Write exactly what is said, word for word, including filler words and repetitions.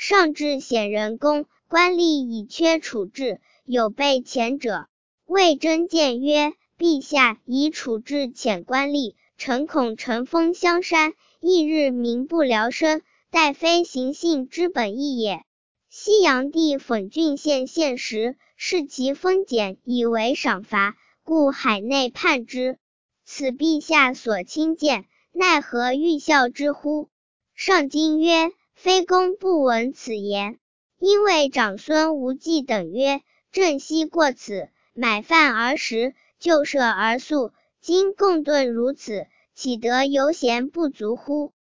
上至显仁公，官吏以缺处置，有被前者。魏征谏曰：陛下以处置遣官吏，臣恐乘风相山，翌日民不聊生，殆非行信之本意也。西阳地讽郡县县时，视其丰俭以为赏罚，故海内叛之。此陛下所亲见，奈何欲效之乎？上京曰：非公不闻此言。因为长孙无忌等曰：朕昔过此，买饭而食，就舍而宿，今共顿如此，岂得犹嫌不足乎？